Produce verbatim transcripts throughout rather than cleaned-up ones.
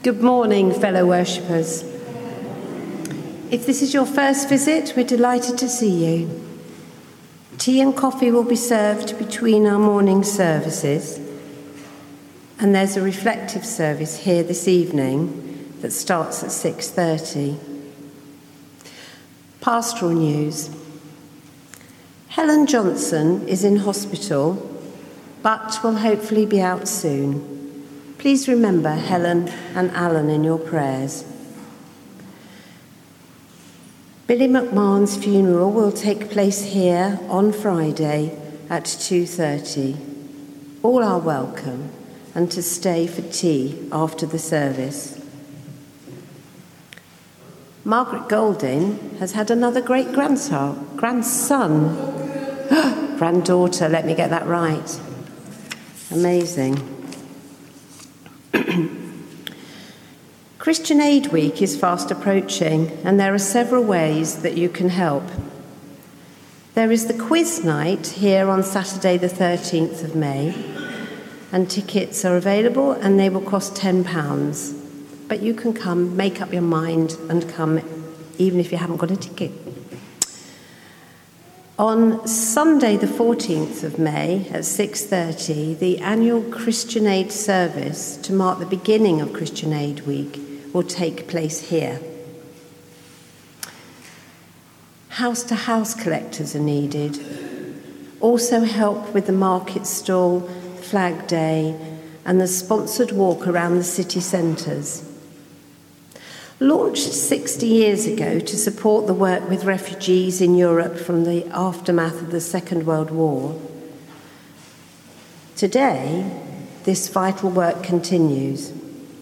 Good morning, fellow worshippers. If this is your first visit, we're delighted to see you. Tea and coffee will be served between our morning services, and there's a reflective service here this evening that starts at six thirty. Pastoral news. Helen Johnson is in hospital, but will hopefully be out soon. Please remember Helen and Alan in your prayers. Billy McMahon's funeral will take place here on Friday at two thirty. All are welcome, and to stay for tea after the service. Margaret Golding has had another great grandson, grandson, granddaughter, let me get that right. Amazing. Christian Aid Week is fast approaching, and there are several ways that you can help. There is the quiz night here on Saturday the thirteenth of May, and tickets are available and they will cost ten pounds. But you can come, make up your mind and come even if you haven't got a ticket. On Sunday the fourteenth of May at six thirty, the annual Christian Aid service to mark the beginning of Christian Aid Week will take place here. House-to-house collectors are needed. Also help with the market stall, Flag Day, and the sponsored walk around the city centres. Launched sixty years ago to support the work with refugees in Europe from the aftermath of the Second World War, today this vital work continues.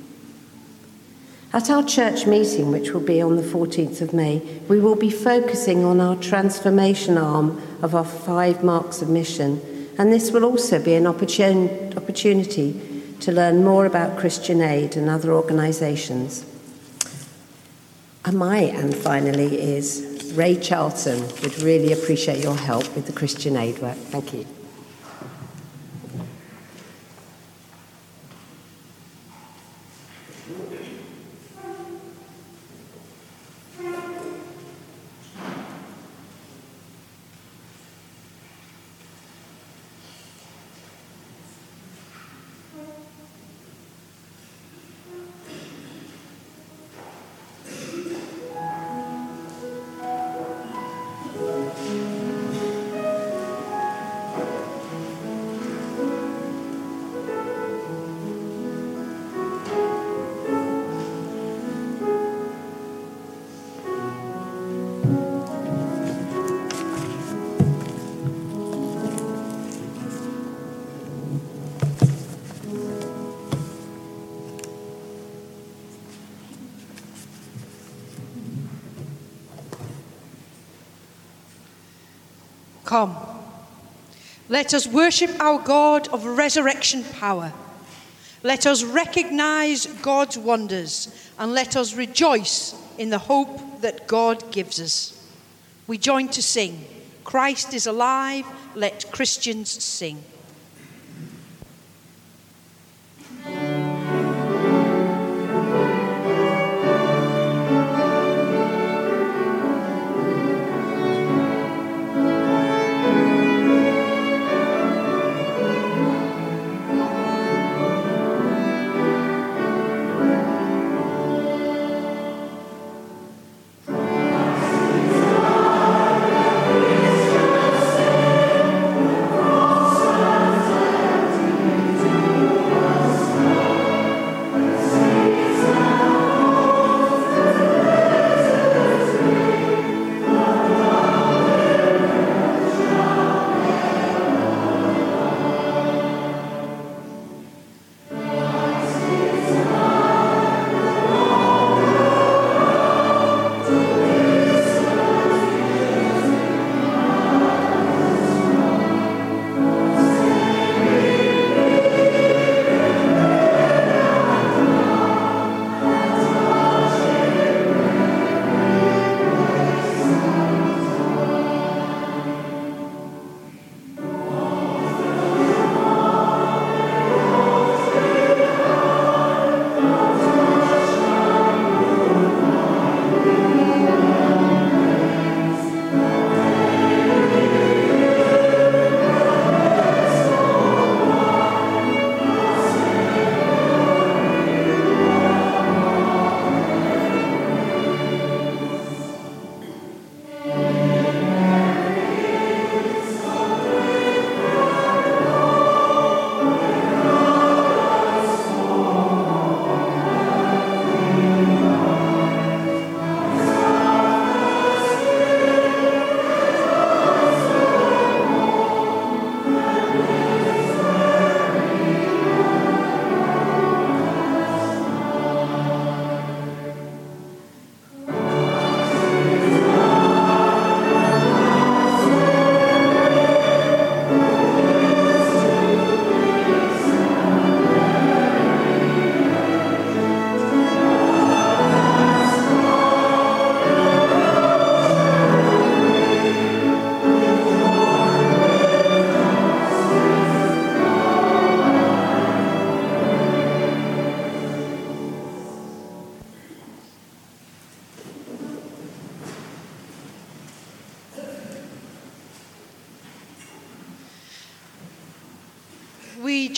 At our church meeting, which will be on the fourteenth of May, we will be focusing on our transformation arm of our five marks of mission, and this will also be an opportun- opportunity to learn more about Christian Aid and other organisations. And my and finally is Ray Charlton would really appreciate your help with the Christian Aid work. Thank you. Come, let us worship our God of resurrection power. Let us recognize God's wonders, and let us rejoice in the hope that God gives us. We join to sing, Christ is alive, let Christians sing. Christ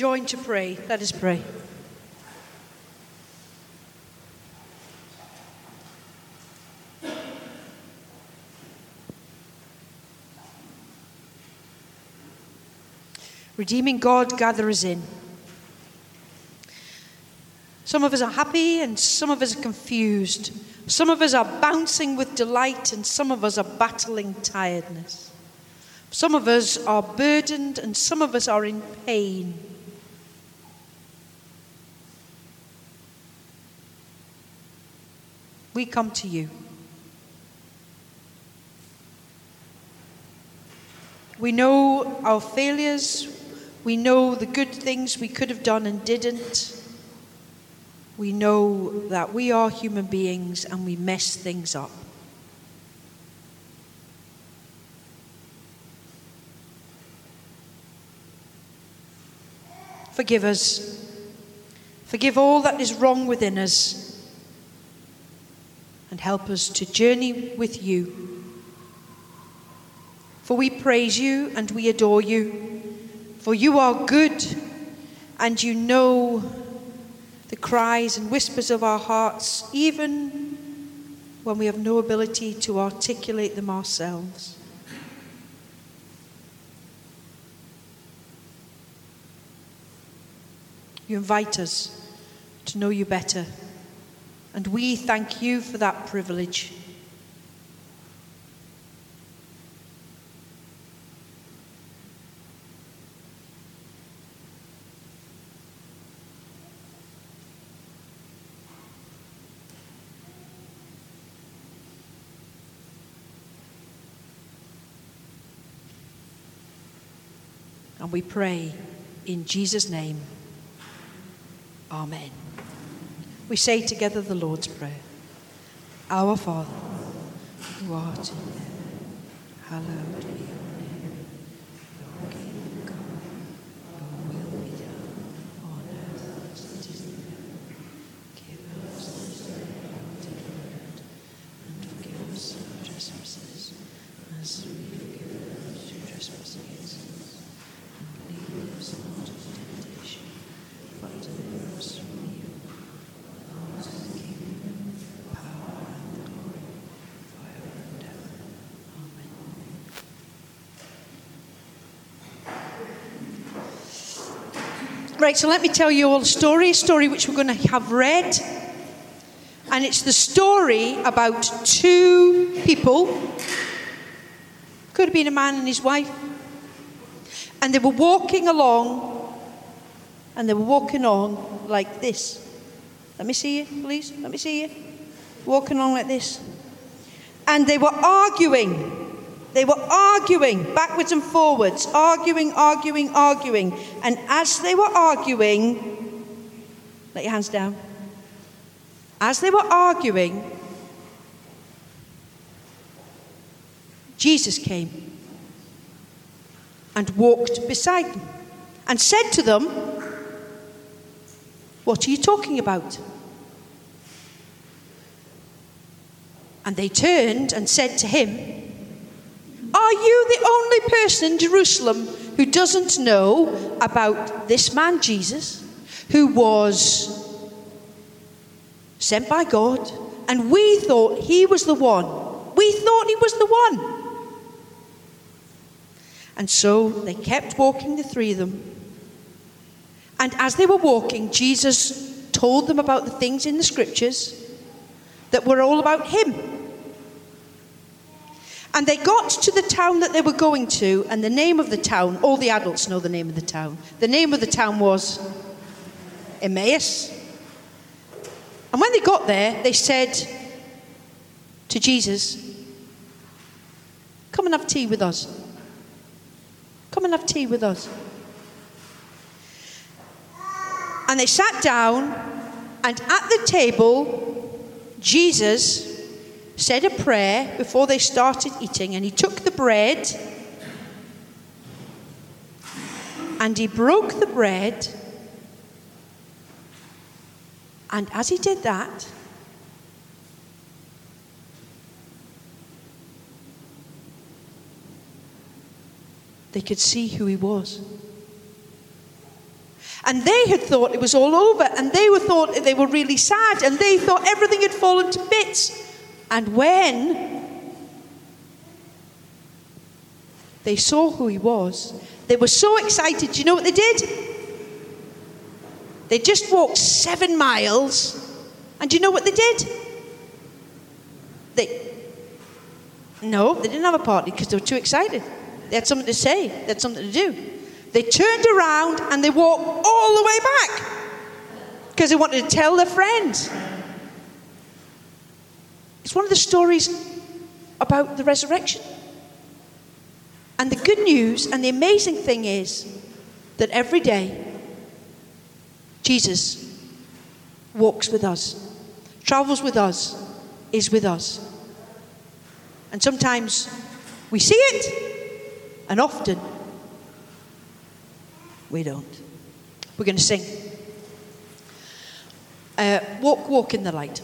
join to pray? Let us pray. Redeeming God, gather us in. Some of us are happy and some of us are confused. Some of us are bouncing with delight and some of us are battling tiredness. Some of us are burdened and some of us are in pain. We come to you. We know our failures. We know the good things we could have done and didn't. We know that we are human beings and we mess things up. Forgive us. Forgive all that is wrong within us. And help us to journey with you. For we praise you and we adore you. For you are good and you know the cries and whispers of our hearts, even when we have no ability to articulate them ourselves. You invite us to know you better, and we thank you for that privilege. And we pray in Jesus' name. Amen. We say together the Lord's Prayer. Our Father, who art in heaven, hallowed be your name. Your kingdom come, your will be done on earth as it is in heaven. Give us this day our daily bread, and forgive us our trespasses, as we forgive those who trespass against us. Lead us not into temptation, but deliver us from evil. For yours is the kingdom, the power, and the glory, forever and ever. Amen. Right, so let me tell you all a story, a story which we're going to have read. And it's the story about two people. Could have been a man and his wife. And they were walking along, and they were walking on like this. Let me see you, please. Let me see you. Walking on like this. And they were arguing. They were arguing backwards and forwards. Arguing, arguing, arguing. And as they were arguing, let your hands down. As they were arguing, Jesus came and walked beside them and said to them, "What are you talking about?" And they turned and said to him, "Are you the only person in Jerusalem who doesn't know about this man Jesus, who was sent by God, and we thought he was the one. We thought he was the one." And so they kept walking, the three of them. And as they were walking, Jesus told them about the things in the scriptures that were all about him. And they got to the town that they were going to, and the name of the town, all the adults know the name of the town. The name of the town was Emmaus. And when they got there, they said to Jesus, "Come and have tea with us. Come and have tea with us." And they sat down, and at the table, Jesus said a prayer before they started eating, and he took the bread, and he broke the bread, and as he did that, they could see who he was. And they had thought it was all over, and they were thought they were really sad, and they thought everything had fallen to bits. And when they saw who he was, they were so excited. Do you know what they did? They just walked seven miles, and do you know what they did? They, no, they didn't have a party because they were too excited. They had something to say. They had something to do. They turned around and they walked all the way back because they wanted to tell their friends. It's one of the stories about the resurrection. And the good news and the amazing thing is that every day Jesus walks with us, travels with us, is with us. And sometimes we see it, and often we don't. We're going to sing. Uh, walk, walk in the light.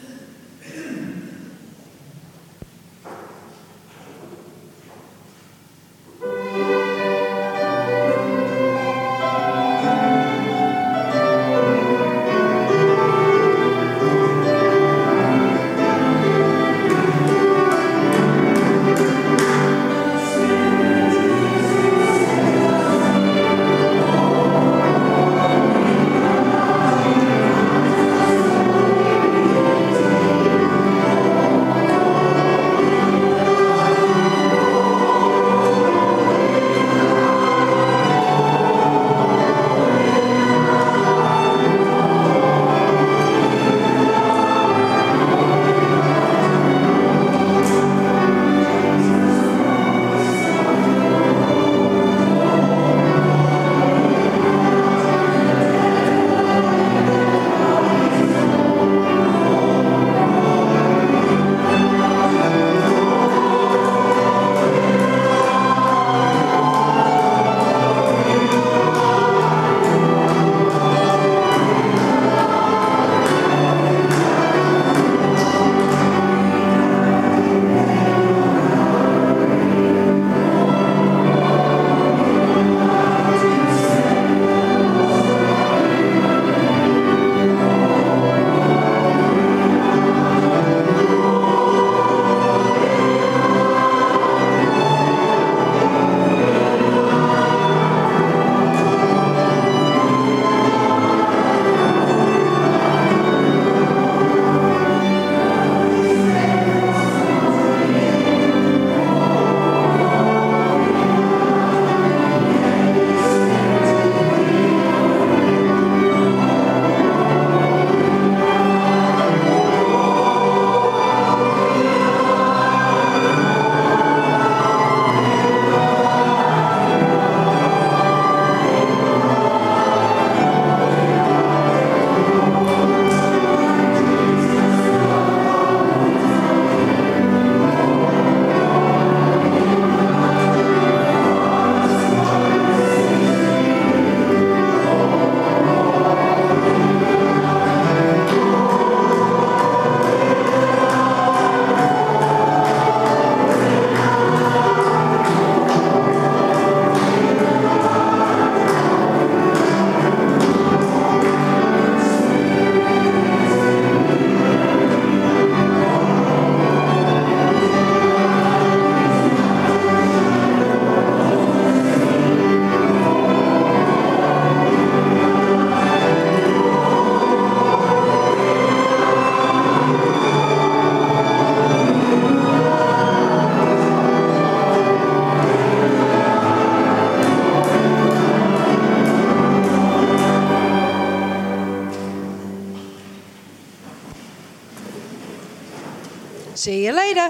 See you later.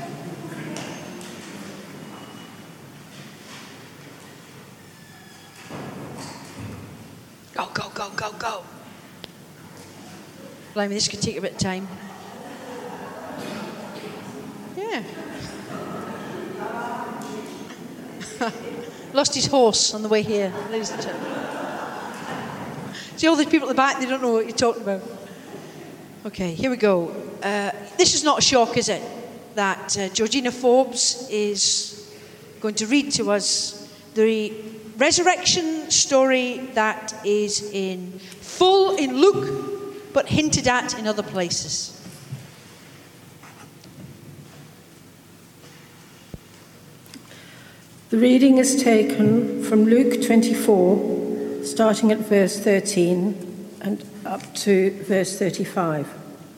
Go, go, go, go, go. Blimey, this could take a bit of time. Yeah. Lost his horse on the way here, ladies and gentlemen. See all these people at the back, they don't know what you're talking about. Okay, here we go. Uh, this is not a shock, is it? That uh, Georgina Forbes is going to read to us the resurrection different story that is in full in Luke, but hinted at in other places. The reading is taken from Luke twenty-four, starting at verse thirteen and up to verse thirty-five.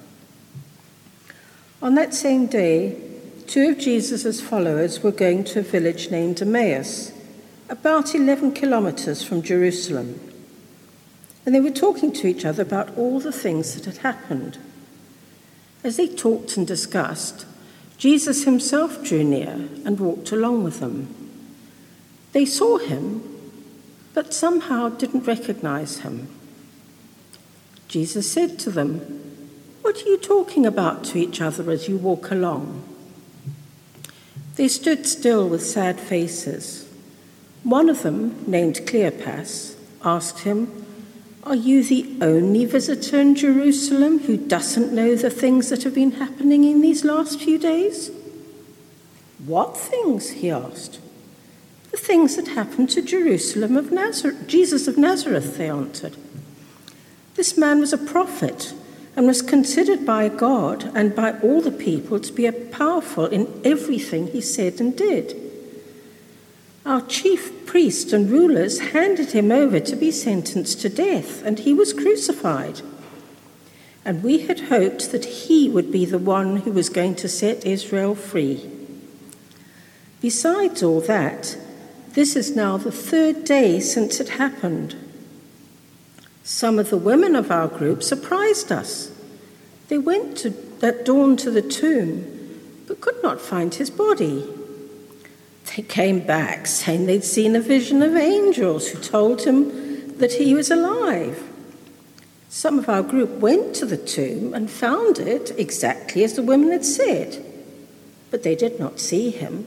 On that same day, two of Jesus' followers were going to a village named Emmaus, about eleven kilometers from Jerusalem. And they were talking to each other about all the things that had happened. As they talked and discussed, Jesus himself drew near and walked along with them. They saw him, but somehow didn't recognize him. Jesus said to them, "What are you talking about to each other as you walk along?" They stood still with sad faces. One of them, named Cleopas, asked him, "Are you the only visitor in Jerusalem who doesn't know the things that have been happening in these last few days?" "What things?" he asked. "The things that happened to Jerusalem of Nazareth, Jesus of Nazareth," they answered. "This man was a prophet and was considered by God and by all the people to be powerful in everything he said and did. Our chief priests and rulers handed him over to be sentenced to death, and he was crucified. And we had hoped that he would be the one who was going to set Israel free. Besides all that, this is now the third day since it happened. Some of the women of our group surprised us. They went to, at dawn to the tomb, but could not find his body. They came back saying they'd seen a vision of angels who told him that he was alive. Some of our group went to the tomb and found it exactly as the women had said, but they did not see him."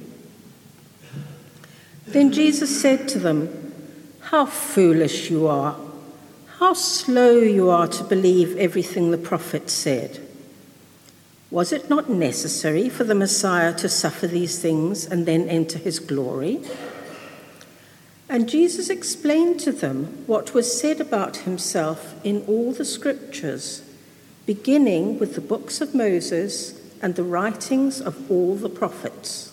Then Jesus said to them, "How foolish you are! How slow you are to believe everything the prophets said. Was it not necessary for the Messiah to suffer these things and then enter his glory?" And Jesus explained to them what was said about himself in all the scriptures, beginning with the books of Moses and the writings of all the prophets.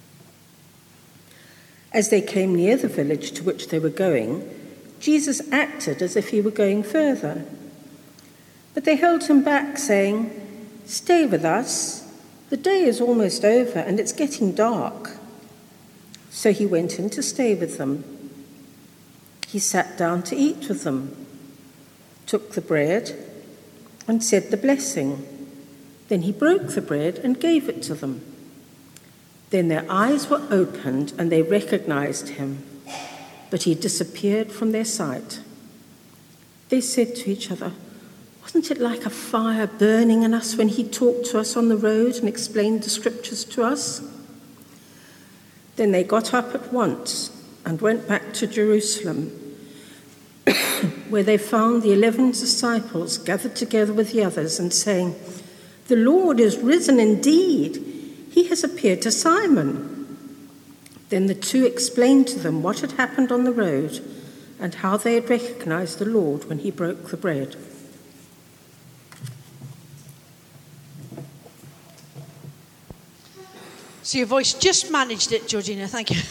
As they came near the village to which they were going, Jesus acted as if he were going further. But they held him back, saying, "Stay with us. The day is almost over and it's getting dark." So he went in to stay with them. He sat down to eat with them, took the bread and said the blessing. Then he broke the bread and gave it to them. Then their eyes were opened and they recognized him, but he disappeared from their sight. They said to each other, "Wasn't it like a fire burning in us when he talked to us on the road and explained the scriptures to us?" Then they got up at once and went back to Jerusalem, where they found the eleven disciples gathered together with the others and saying, "The Lord is risen indeed. He has appeared to Simon." Then the two explained to them what had happened on the road and how they had recognized the Lord when he broke the bread. So your voice just managed it, Georgina. Thank you.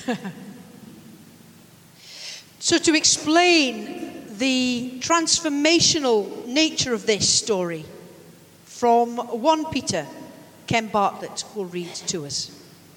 So to explain the transformational nature of this story, from First Peter, Ken Bartlett will read to us.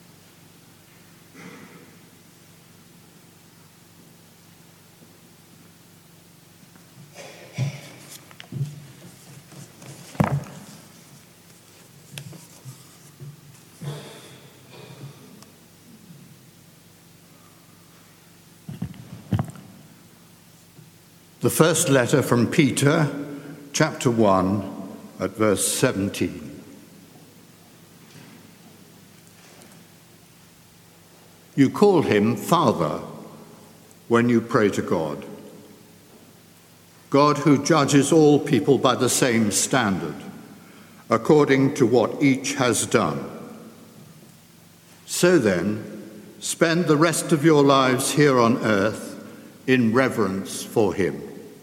The first letter from Peter, chapter one, at verse seventeen. You call him Father when you pray to God. God who judges all people by the same standard, according to what each has done. So then, spend the rest of your lives here on earth in reverence for him.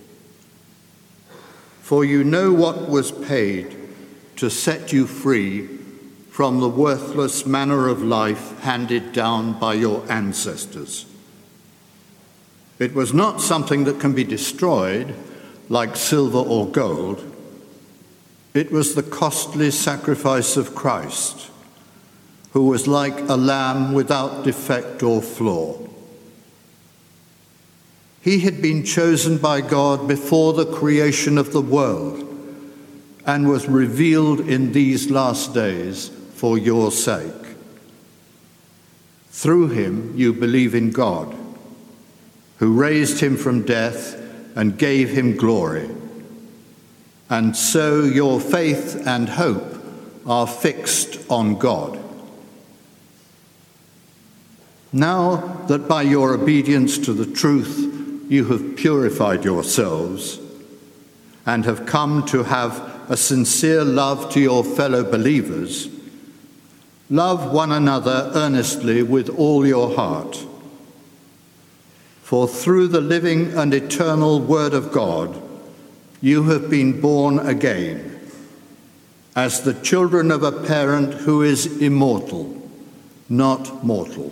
For you know what was paid to set you free from the worthless manner of life handed down by your ancestors. It was not something that can be destroyed, like silver or gold. It was the costly sacrifice of Christ, who was like a lamb without defect or flaw. He had been chosen by God before the creation of the world and was revealed in these last days for your sake. Through him you believe in God, who raised him from death and gave him glory. And so your faith and hope are fixed on God. Now that by your obedience to the truth you have purified yourselves and have come to have a sincere love to your fellow believers, love one another earnestly with all your heart. For through the living and eternal Word of God, you have been born again, as the children of a parent who is immortal, not mortal.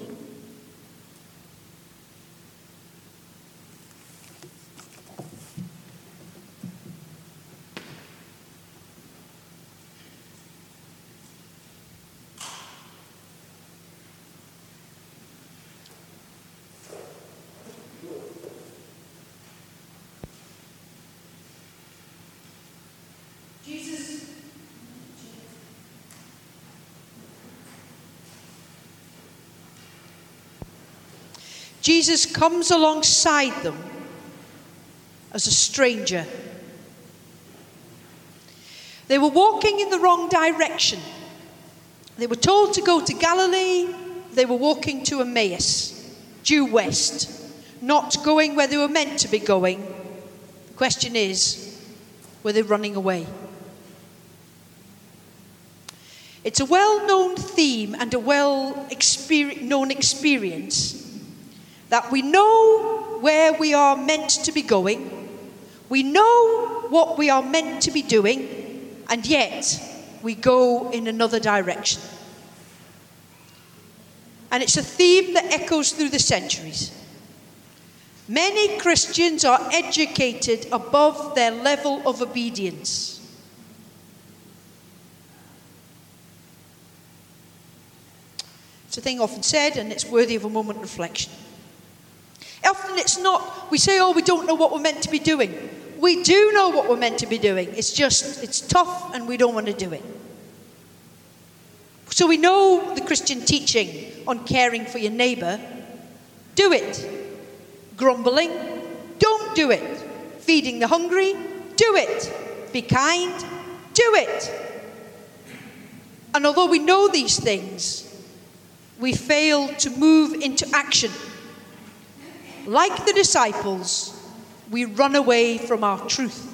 Jesus comes alongside them as a stranger. They were walking in the wrong direction. They were told to go to Galilee. They were walking to Emmaus, due west, not going where they were meant to be going. The question is, were they running away? It's a well-known theme and a well-known experience that we know where we are meant to be going, we know what we are meant to be doing, and yet we go in another direction. And it's a theme that echoes through the centuries. Many Christians are educated above their level of obedience. It's a thing often said, and it's worthy of a moment of reflection. Often it's not, we say, oh, we don't know what we're meant to be doing. We do know what we're meant to be doing. It's just, it's tough and we don't want to do it. So we know the Christian teaching on caring for your neighbour. Do it. Grumbling, don't do it. Feeding the hungry, do it. Be kind, do it. And although we know these things, we fail to move into action. Like the disciples, we run away from our truth.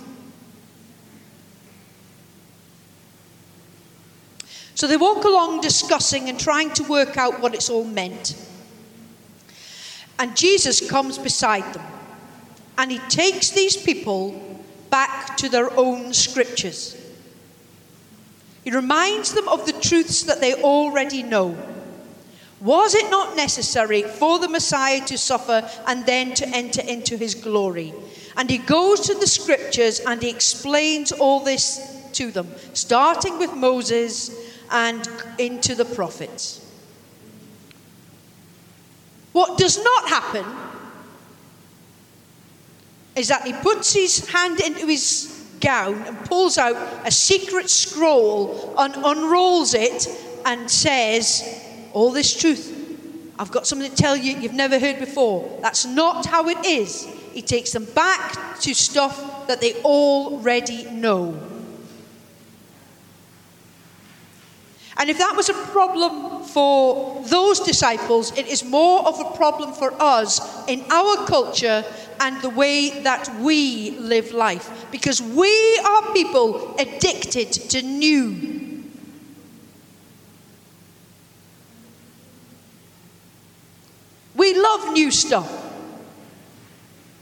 So they walk along discussing and trying to work out what it's all meant. And Jesus comes beside them. And he takes these people back to their own scriptures. He reminds them of the truths that they already know. Was it not necessary for the Messiah to suffer and then to enter into his glory? And he goes to the scriptures and he explains all this to them, starting with Moses and into the prophets. What does not happen is that he puts his hand into his gown and pulls out a secret scroll and unrolls it and says, all this truth, I've got something to tell you you've never heard before. That's not how it is. He takes them back to stuff that they already know. And if that was a problem for those disciples, it is more of a problem for us in our culture and the way that we live life. Because we are people addicted to new. We love new stuff.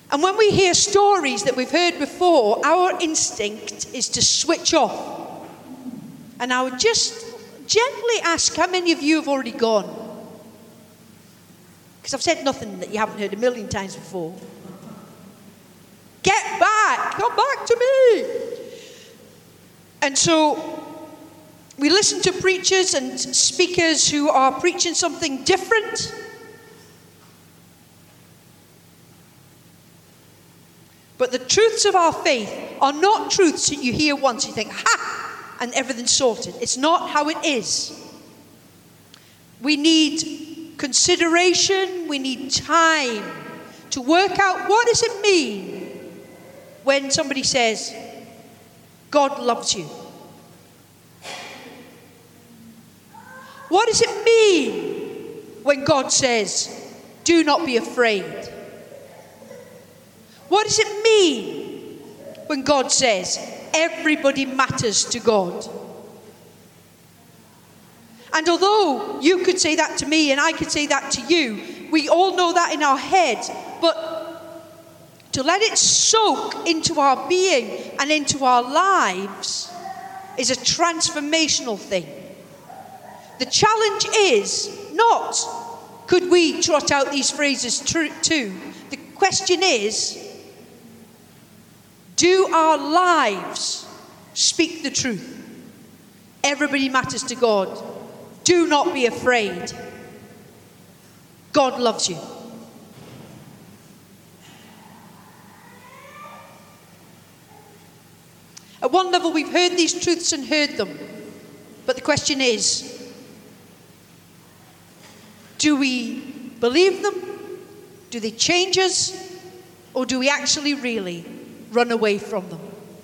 And when we hear stories that we've heard before, our instinct is to switch off. And I would just gently ask how many of you have already gone? Because I've said nothing that you haven't heard a million times before. Get back! Come back to me! And so we listen to preachers and speakers who are preaching something different. But the truths of our faith are not truths that you hear once, you think, ha, and everything's sorted. It's not how it is. We need consideration, we need time to work out what does it mean when somebody says, God loves you. What does it mean when God says, do not be afraid? What does it mean when God says, everybody matters to God? And although you could say that to me and I could say that to you, we all know that in our head, but to let it soak into our being and into our lives is a transformational thing. The challenge is not, could we trot out these phrases too? The question is, do our lives speak the truth? Everybody matters to God. Do not be afraid. God loves you. At one level, we've heard these truths and heard them. But the question is, do we believe them? Do they change us? Or do we actually really run away from them?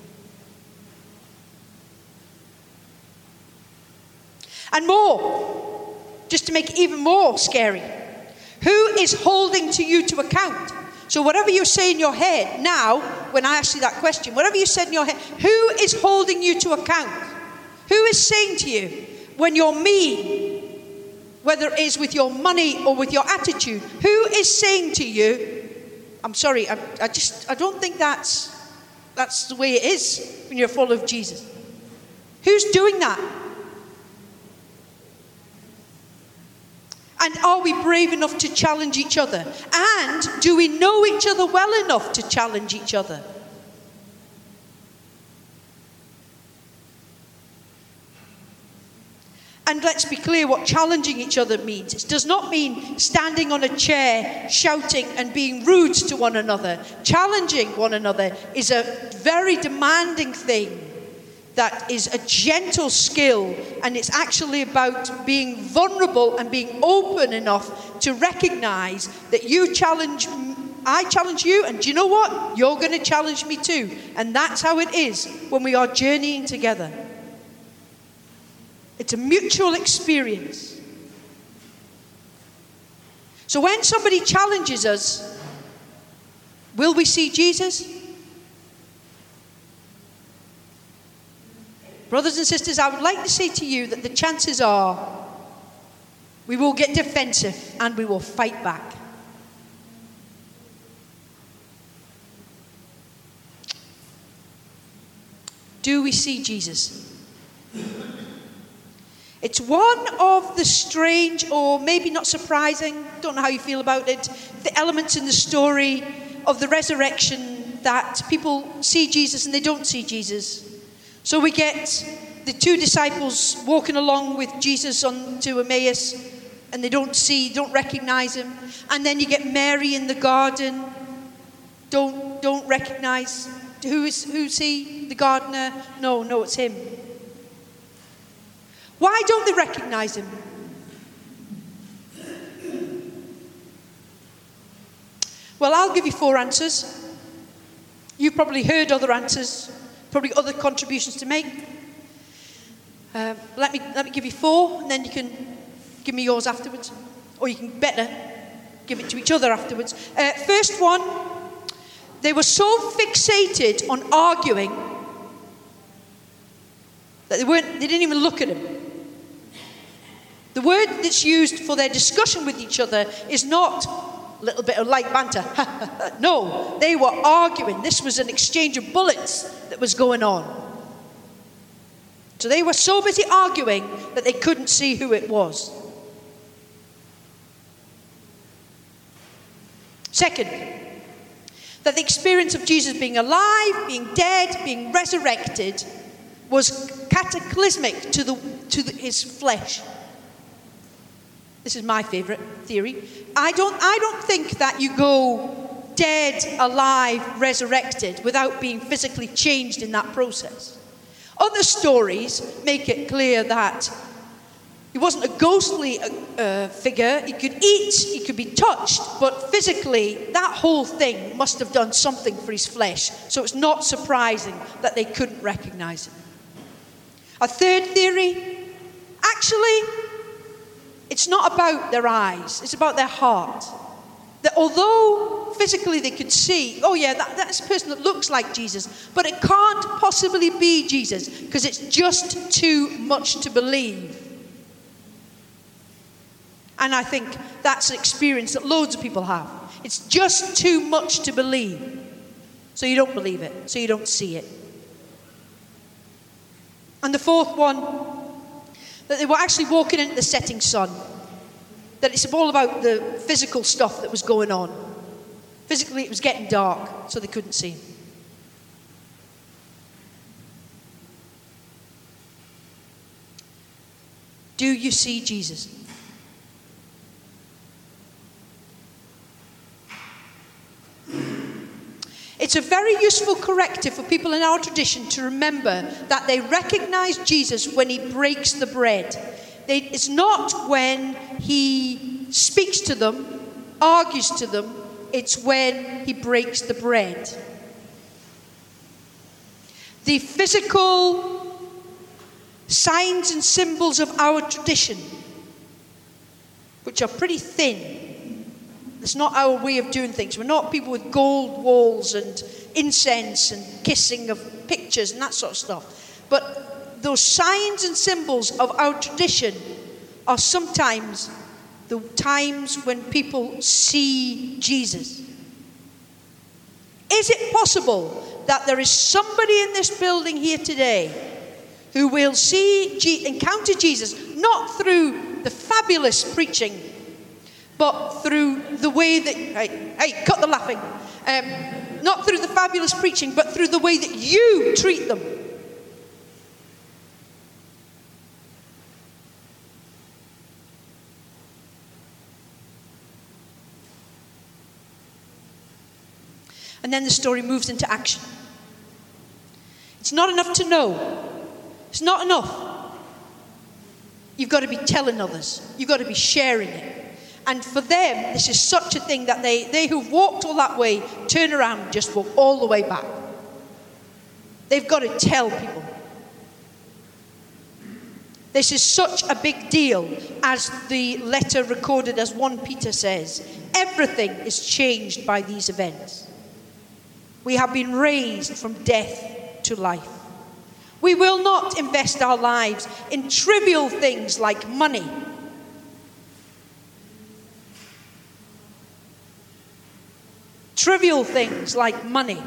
And more, just to make it even more scary, who is holding to you to account? So whatever you say in your head now, when I ask you that question, whatever you said in your head, who is holding you to account? Who is saying to you when you're mean, whether it is with your money or with your attitude, who is saying to you, I'm sorry, I, I just, I don't think that's, that's the way it is when you're full of Jesus. Who's doing that? And are we brave enough to challenge each other? And do we know each other well enough to challenge each other? And let's be clear what challenging each other means. It does not mean standing on a chair, shouting and being rude to one another. Challenging one another is a very demanding thing that is a gentle skill, and it's actually about being vulnerable and being open enough to recognize that you challenge, I challenge you, and do you know what? You're going to challenge me too. And that's how it is when we are journeying together. It's a mutual experience. So when somebody challenges us, will we see Jesus? Brothers and sisters, I would like to say to you that the chances are we will get defensive and we will fight back. Do we see Jesus? It's one of the strange, or maybe not surprising, don't know how you feel about it, the elements in the story of the resurrection that people see Jesus and they don't see Jesus. So we get the two disciples walking along with Jesus on to Emmaus, and they don't see, don't recognize him. And then you get Mary in the garden, don't don't recognize. Who is who's he? The gardener? No, no, it's him. Why don't they recognize him? Well, I'll give you four answers. You've probably heard other answers. Probably other contributions to make. Uh, let me let me give you four, and then you can give me yours afterwards, or you can better give it to each other afterwards. Uh, first one, they were so fixated on arguing that they weren't. They didn't even look at him. The word that's used for their discussion with each other is not a little bit of light banter. No, they were arguing. This was an exchange of bullets that was going on. So they were so busy arguing that they couldn't see who it was. Second, that the experience of Jesus being alive, being dead, being resurrected was cataclysmic to the to the, his flesh. This is my favorite theory. I don't I don't think that you go dead, alive, resurrected without being physically changed in that process. Other stories make it clear that he wasn't a ghostly uh, figure. He could eat, he could be touched, but physically, that whole thing must have done something for his flesh. So it's not surprising that they couldn't recognize him. A third theory, actually, it's not about their eyes, it's about their heart. That although physically they could see, oh yeah, that, that's a person that looks like Jesus, but it can't possibly be Jesus because it's just too much to believe. And I think that's an experience that loads of people have. It's just too much to believe. So you don't believe it, so you don't see it. And the fourth one, that they were actually walking into the setting sun. That it's all about the physical stuff that was going on. Physically, it was getting dark, so they couldn't see him. Do you see Jesus? It's a very useful corrective for people in our tradition to remember that they recognize Jesus when he breaks the bread. They, it's not when he speaks to them, argues to them, it's when he breaks the bread. The physical signs and symbols of our tradition, which are pretty thin. It's not our way of doing things. We're not people with gold walls and incense and kissing of pictures and that sort of stuff. But those signs and symbols of our tradition are sometimes the times when people see Jesus. Is it possible that there is somebody in this building here today who will see, encounter Jesus, not through the fabulous preaching, but through the way that, hey, hey cut the laughing, um, not through the fabulous preaching, but through the way that you treat them? And then the story moves into action. It's not enough to know. It's not enough. You've got to be telling others. You've got to be sharing it. And for them, this is such a thing that they, they who've walked all that way, turn around and just walk all the way back. They've got to tell people. This is such a big deal, as the letter recorded as First Peter says. Everything is changed by these events. We have been raised from death to life. We will not invest our lives in trivial things like money. Trivial things like money.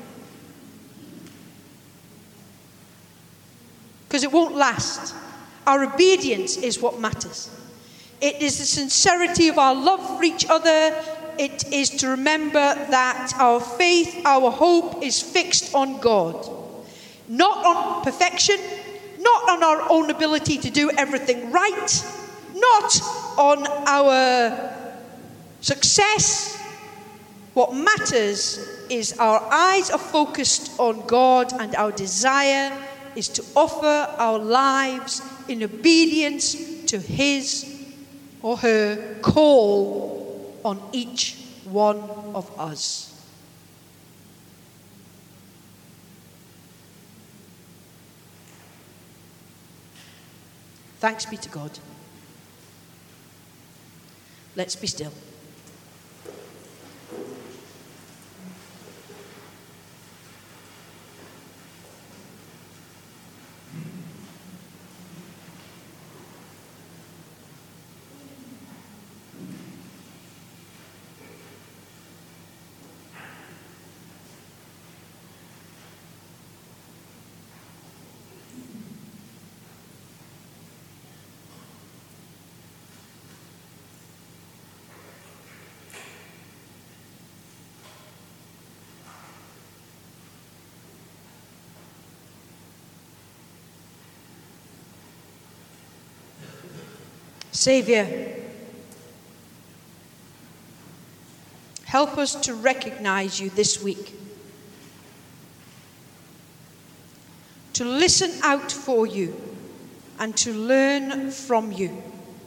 Because it won't last. Our obedience is what matters. It is the sincerity of our love for each other. It is to remember that our faith, our hope is fixed on God. Not on perfection, not on our own ability to do everything right, not on our success. What matters is our eyes are focused on God, and our desire is to offer our lives in obedience to his or her call on each one of us. Thanks be to God. Let's be still. Saviour, help us to recognize you this week, to listen out for you and to learn from you.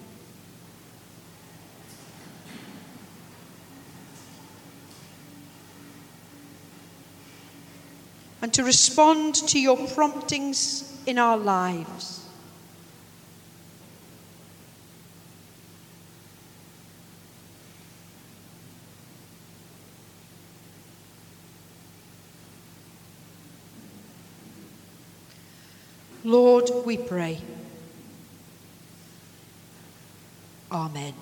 And to respond to your promptings in our lives. Lord, we pray. Amen.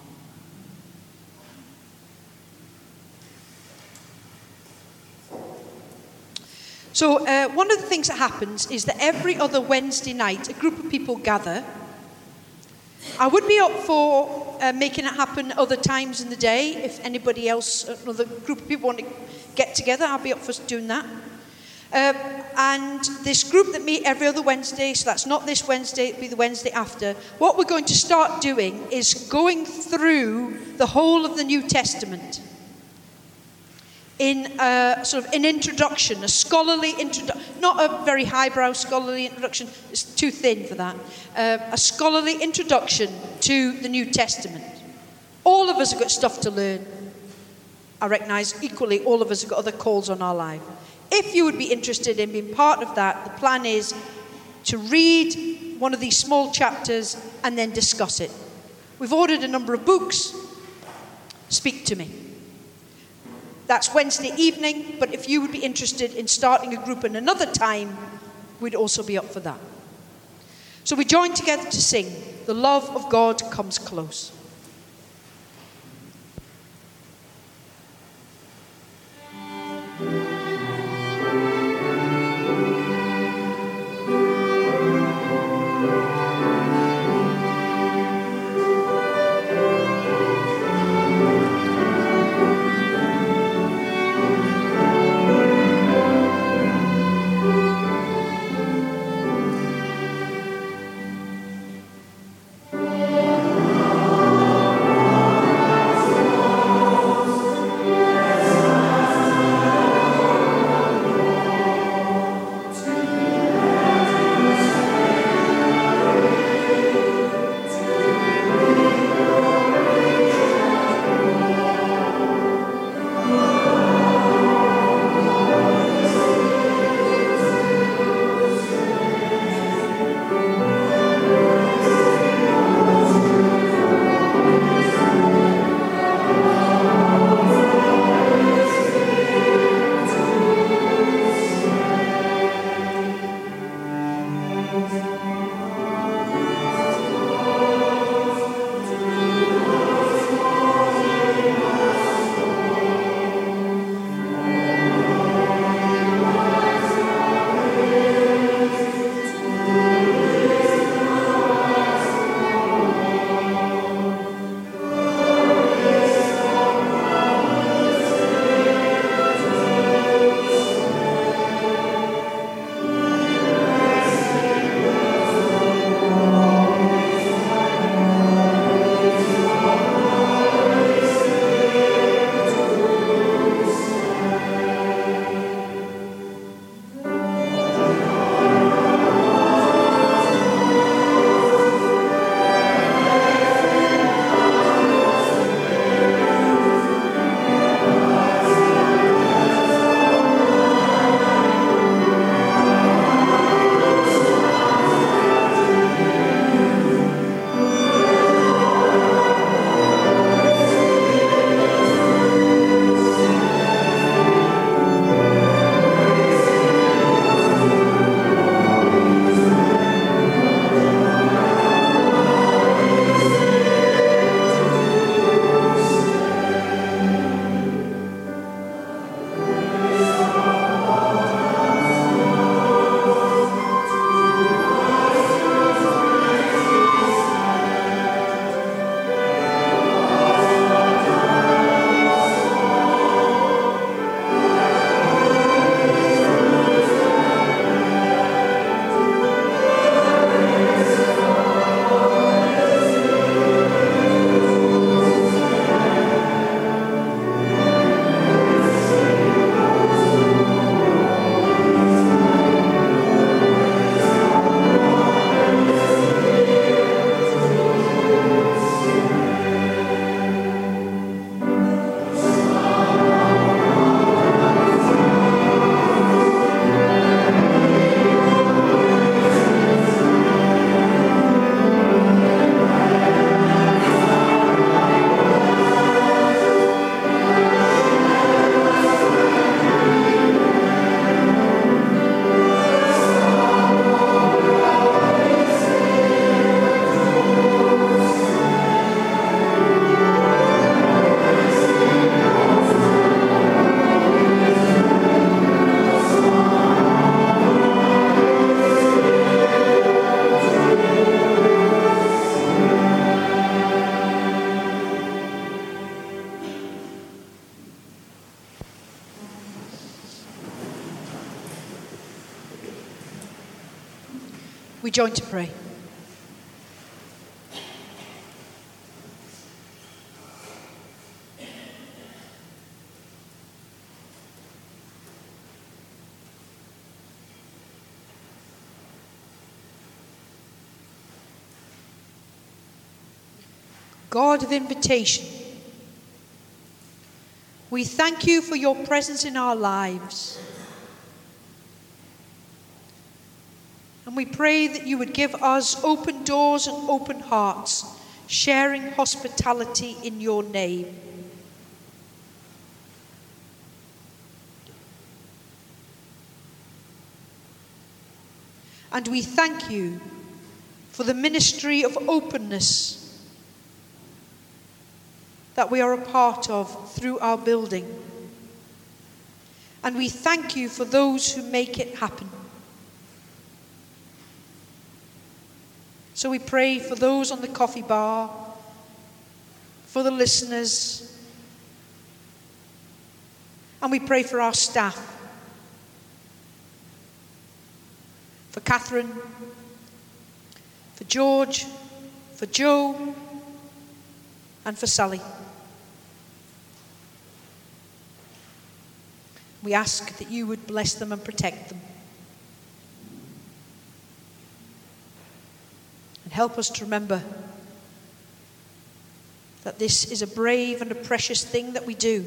So uh, one of the things that happens is that every other Wednesday night, a group of people gather. I would be up for uh, making it happen other times in the day. If anybody else, another group of people want to get together, I'll be up for doing that. Uh, and this group that meet every other Wednesday, so that's not this Wednesday, it'll be the Wednesday after. What we're going to start doing is going through the whole of the New Testament in a, sort of an introduction, a scholarly introduction, not a very highbrow scholarly introduction, it's too thin for that, uh, a scholarly introduction to the New Testament. All of us have got stuff to learn. I recognise equally all of us have got other calls on our life. If you would be interested in being part of that, the plan is to read one of these small chapters and then discuss it. We've ordered a number of books. Speak to me. That's Wednesday evening, but if you would be interested in starting a group in another time, we'd also be up for that. So we join together to sing, "The Love of God Comes Close." Thank We join to pray. God of invitation, we thank you for your presence in our lives. And we pray that you would give us open doors and open hearts, sharing hospitality in your name. And we thank you for the ministry of openness that we are a part of through our building. And we thank you for those who make it happen. So we pray for those on the coffee bar, for the listeners, and we pray for our staff, for Catherine, for George, for Joe, and for Sally. We ask that you would bless them and protect them. And help us to remember that this is a brave and a precious thing that we do.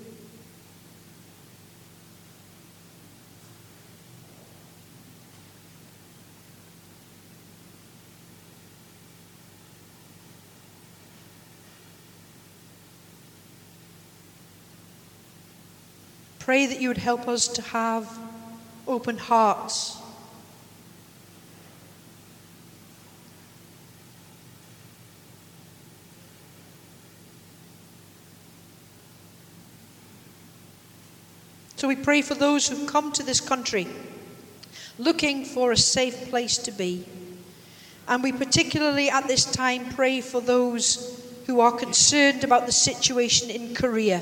Pray that you would help us to have open hearts. So we pray for those who've come to this country looking for a safe place to be. And we particularly at this time pray for those who are concerned about the situation in Korea.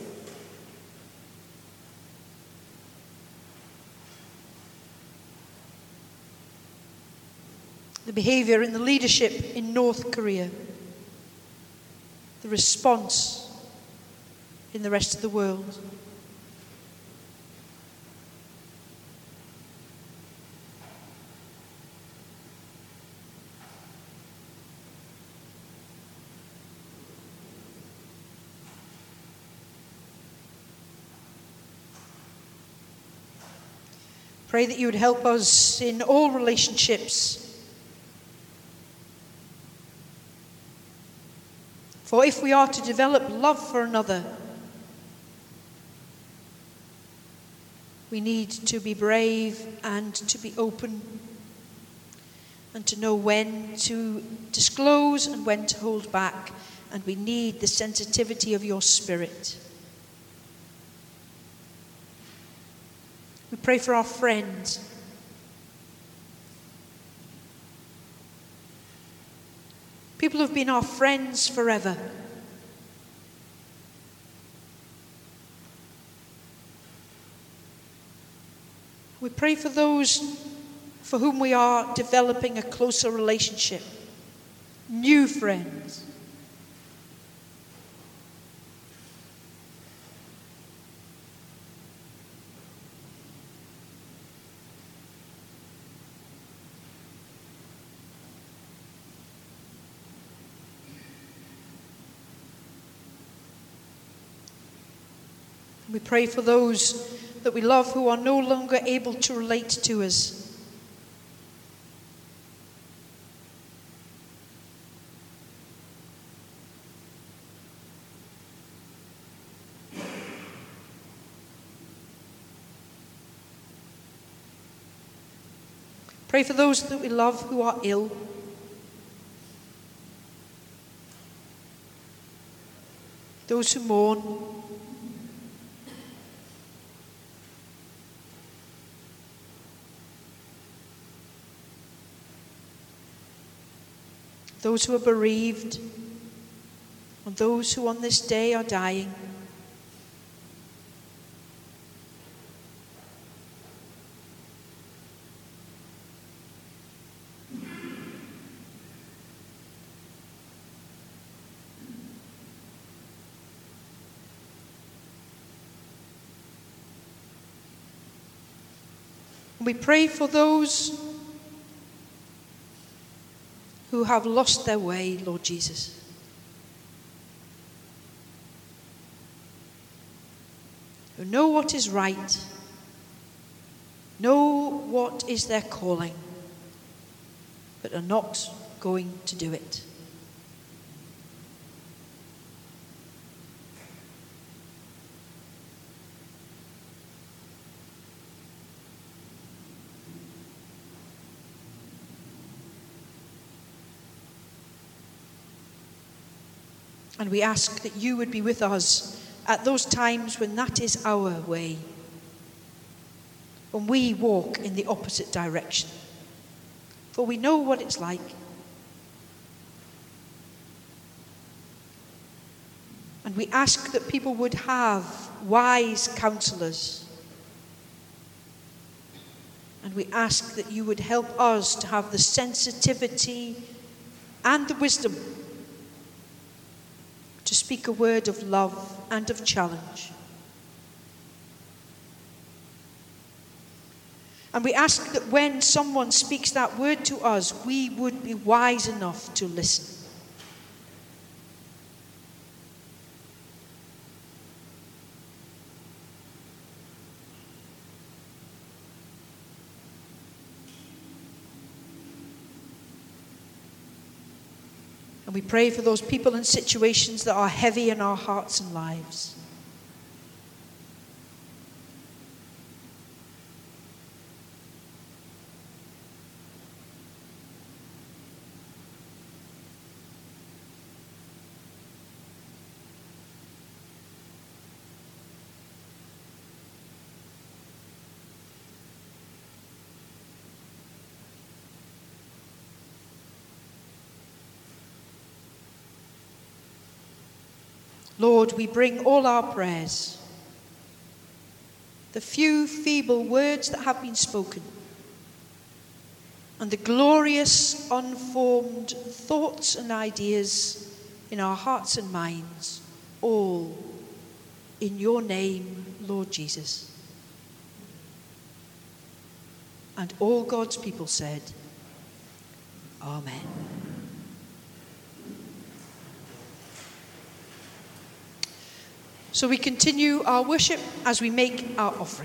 The behavior in the leadership in North Korea, the response in the rest of the world. Pray that you would help us in all relationships. For if we are to develop love for another, we need to be brave and to be open and to know when to disclose and when to hold back. And we need the sensitivity of your Spirit. We pray for our friends. People who've been our friends forever. We pray for those for whom we are developing a closer relationship, new friends. We pray for those that we love who are no longer able to relate to us. Pray for those that we love who are ill. Those who mourn. Those who are bereaved, and those who on this day are dying. We pray for those who have lost their way, Lord Jesus. Who know what is right, know what is their calling, but are not going to do it. And we ask that you would be with us at those times when that is our way, when we walk in the opposite direction. For we know what it's like. And we ask that people would have wise counselors. And we ask that you would help us to have the sensitivity and the wisdom to speak a word of love and of challenge. And we ask that when someone speaks that word to us, we would be wise enough to listen. And we pray for those people and situations that are heavy in our hearts and lives. Lord, we bring all our prayers, the few feeble words that have been spoken, and the glorious unformed thoughts and ideas in our hearts and minds, all in your name, Lord Jesus. And all God's people said, Amen. So we continue our worship as we make our offering.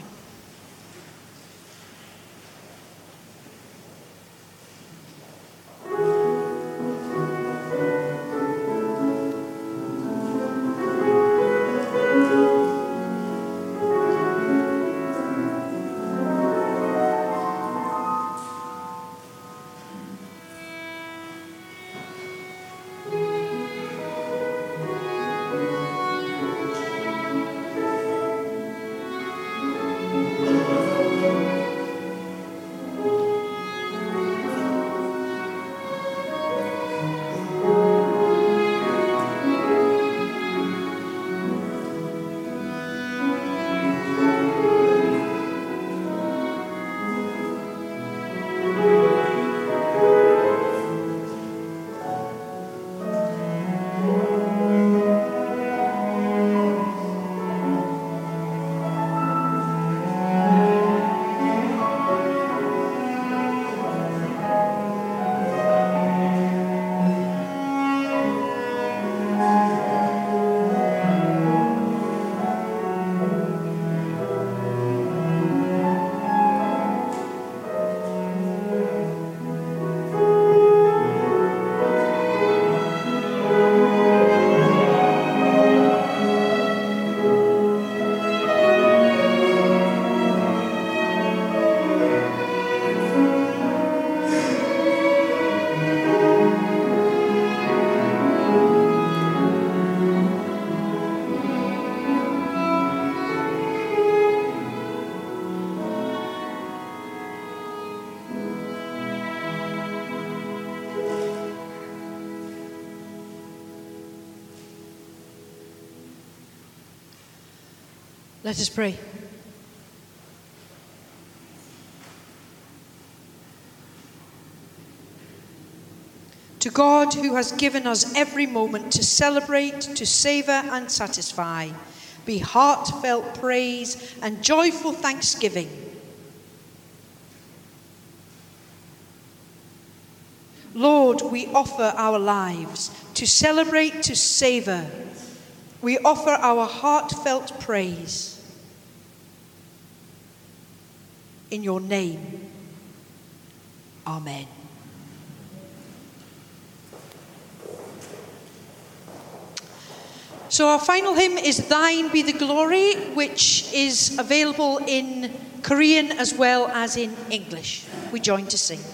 Let us pray. To God, who has given us every moment to celebrate, to savour and satisfy, be heartfelt praise and joyful thanksgiving. Lord, we offer our lives to celebrate, to savour. We offer our heartfelt praise. In your name, amen. So our final hymn is Thine Be the Glory, which is available in Korean as well as in English. We join to sing.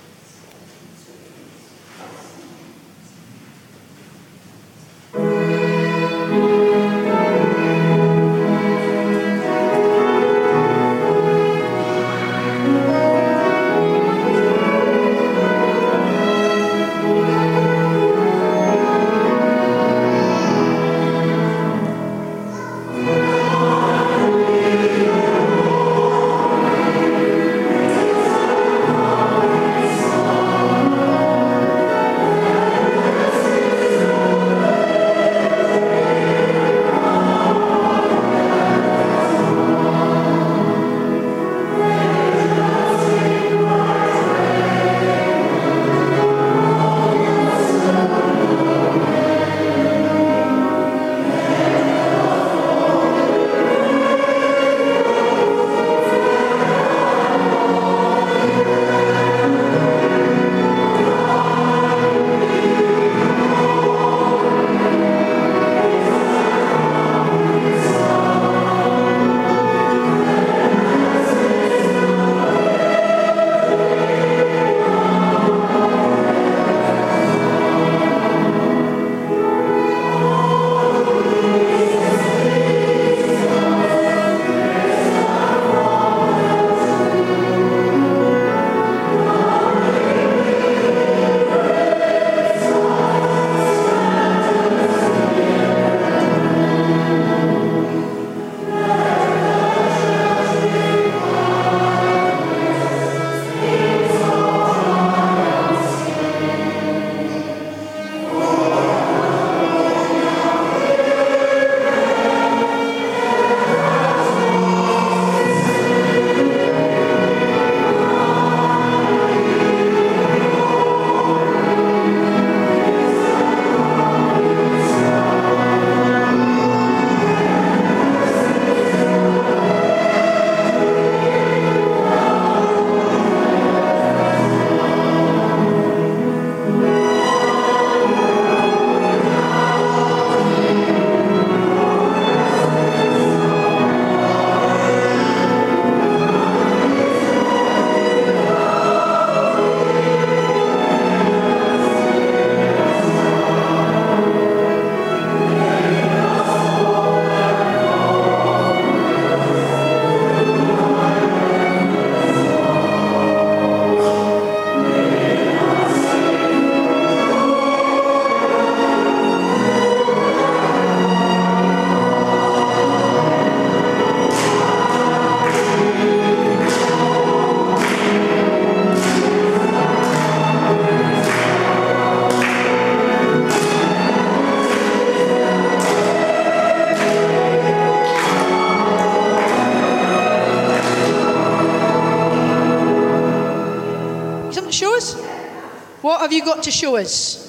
What have you got to show us?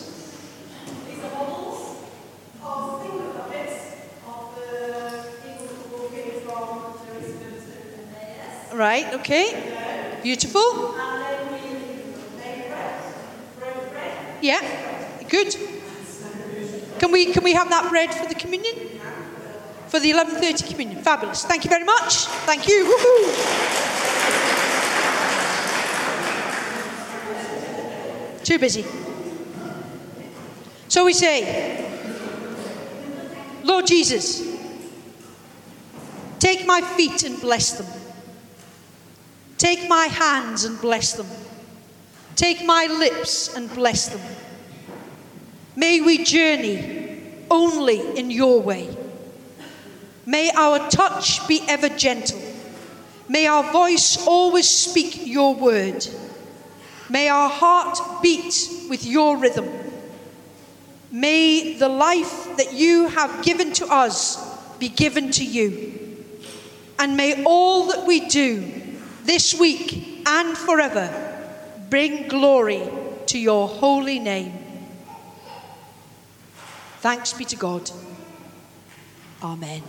Right, okay. Beautiful. Yeah, good. Can we can we have that bread for the communion? For the eleven thirty communion. Fabulous. Thank you very much. Thank you. Woohoo. Too busy. So we say, Lord Jesus, take my feet and bless them. Take my hands and bless them. Take my lips and bless them. May we journey only in your way. May our touch be ever gentle. May our voice always speak your word. May our heart beat with your rhythm. May the life that you have given to us be given to you. And may all that we do this week and forever bring glory to your holy name. Thanks be to God. Amen.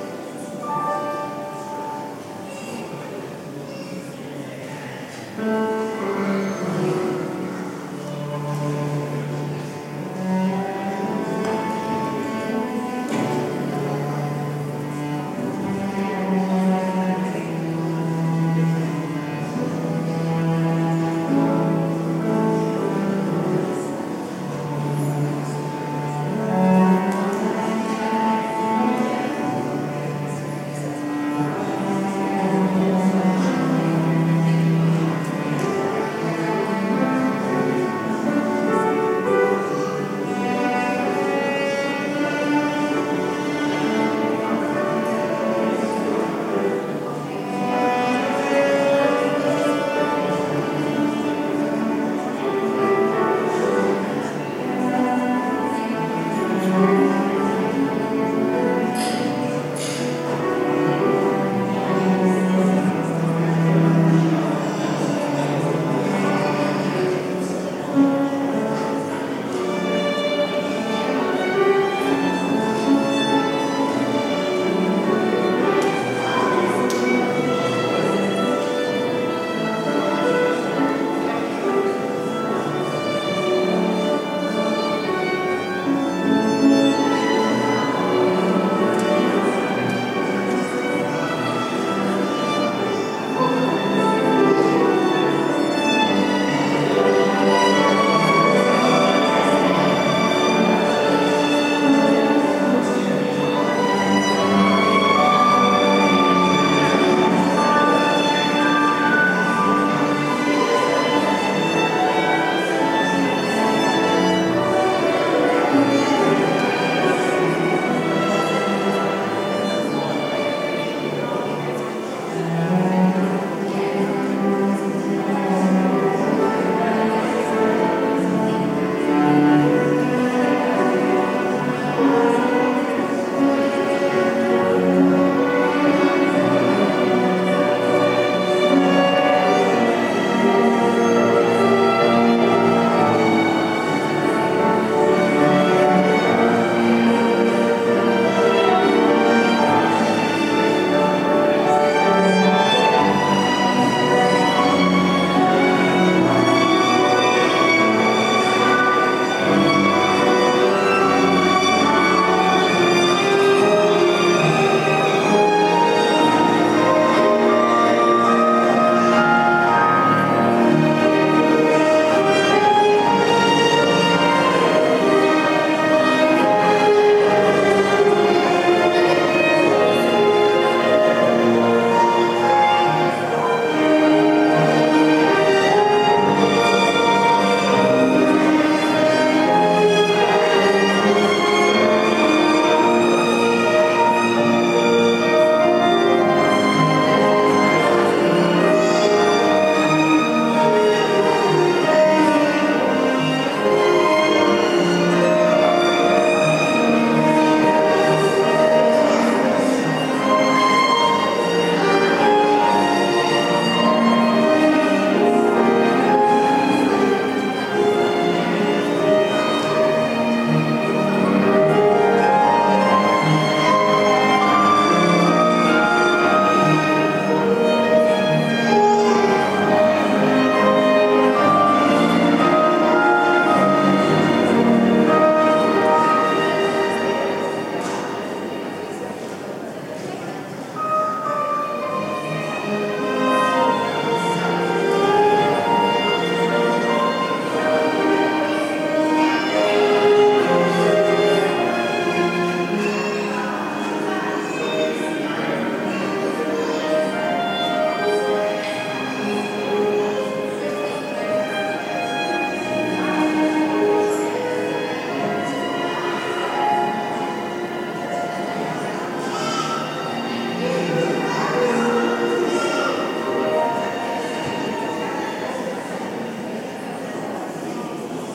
Amen.